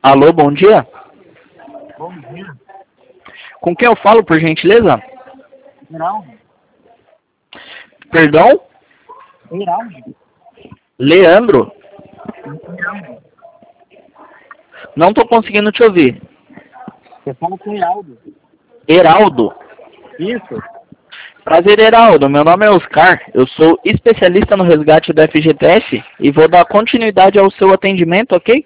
Alô, bom dia. Bom dia. Com quem eu falo, por gentileza? Geraldo. Perdão? Geraldo. Leandro? Geraldo. Não estou conseguindo te ouvir. Você fala com o Geraldo. Heraldo? Isso. Prazer, Heraldo. Meu nome é Oscar. Eu sou especialista no resgate do FGTS e vou dar continuidade ao seu atendimento, ok?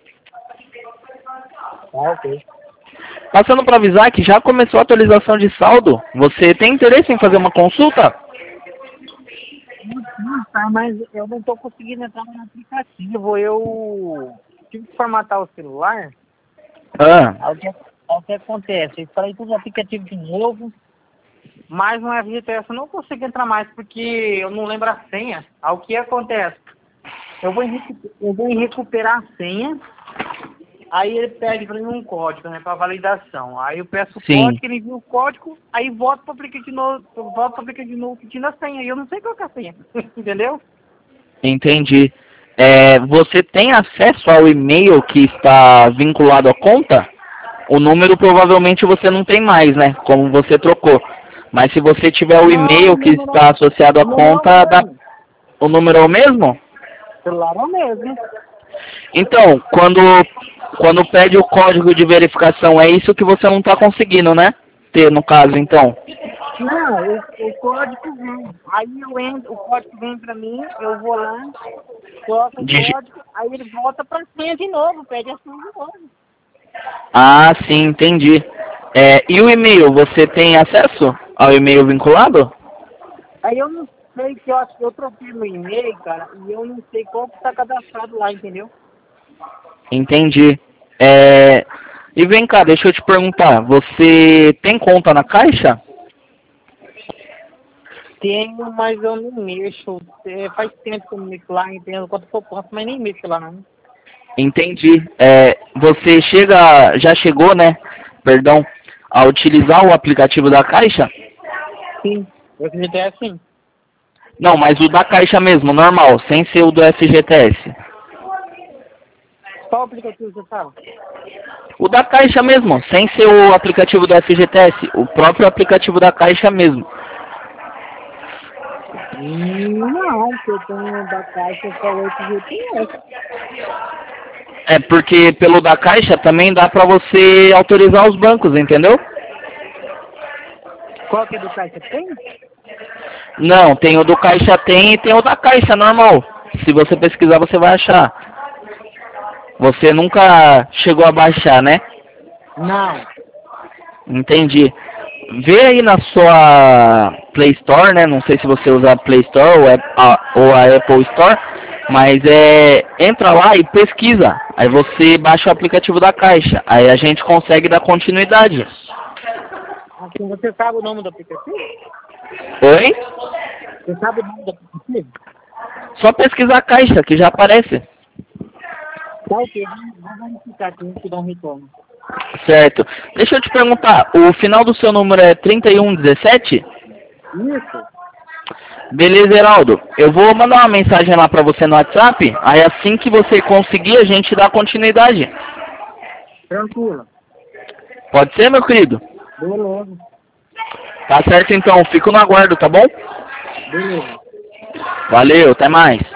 Ah, ok. Passando para avisar que já começou a atualização de saldo. Você tem interesse em fazer uma consulta? Sim, tá, mas eu não tô conseguindo entrar no aplicativo. Eu tive que formatar o celular. Ah, Aí o que acontece? Eu instalei todos os aplicativos de novo, mas no FGTS eu não consigo entrar mais porque eu não lembro a senha. Aí o que acontece? Eu vou em recuperar a senha. Aí ele pede para mim um código, né, para validação. Aí eu peço o sim. código, ele envia o código, aí volto para o aplicativo de novo, volto para o aplicativo de novo pedindo a senha. E eu não sei qual que é a senha, entendeu? Entendi. Você tem acesso ao e-mail que está vinculado à conta? O número provavelmente você não tem mais, né? Como você trocou. Mas se você tiver o Não, e-mail que está associado o à número é o conta, mesmo. o número é o mesmo? O celular é o mesmo. Então, quando pede o código de verificação, é isso que você não está conseguindo, né? Ter, no caso, então. Não, o código vem. Aí eu entro, o código vem para mim, eu vou lá, coloco o Digi- código, aí ele volta para a senha de novo, pede a senha de novo. Ah, sim, entendi. E o e-mail, você tem acesso ao e-mail vinculado? Aí eu não sei que eu acho que eu troquei meu e-mail, cara, e eu não sei qual que tá cadastrado lá, entendeu? Entendi. E vem cá, deixa eu te perguntar, você tem conta na Caixa? Tenho, mas eu não mexo. Faz tempo que eu não mexo lá, entendo quanto que eu posso, mas nem mexo lá não. Entendi. Você já chegou, né? Perdão, a utilizar o aplicativo da Caixa? Sim, eu acredito é assim. Não, mas o da Caixa mesmo, normal, sem ser o do FGTS. Qual aplicativo você fala? O da Caixa mesmo, sem ser o aplicativo do FGTS, o próprio aplicativo da Caixa mesmo. Não, que eu tenho da Caixa só o FGTS. É porque pelo da Caixa também dá pra você autorizar os bancos, entendeu? Qual que é do Caixa tem? Não, tem o do Caixa tem e tem o da Caixa normal. Se você pesquisar, você vai achar. Você nunca chegou a baixar, né? Não. Entendi. Vê aí na sua Play Store, né? Não sei se você usa a Play Store ou a Apple Store, mas entra lá e pesquisa. Aí você baixa o aplicativo da Caixa. Aí a gente consegue dar continuidade. Assim, você sabe o nome do aplicativo? Oi? Você sabe o nome do aplicativo? Só pesquisar a Caixa que já aparece. Tá ok, vamos verificar aqui, a gente dá um retorno. Certo. Deixa eu te perguntar, o final do seu número é 3117? Isso, Beleza, Heraldo. Eu vou mandar uma mensagem lá pra você no WhatsApp, aí assim que você conseguir, a gente dá continuidade. tranquilo. Pode ser, meu querido? Beleza, Tá certo então, fico no aguardo, tá bom? beleza. Valeu, até mais.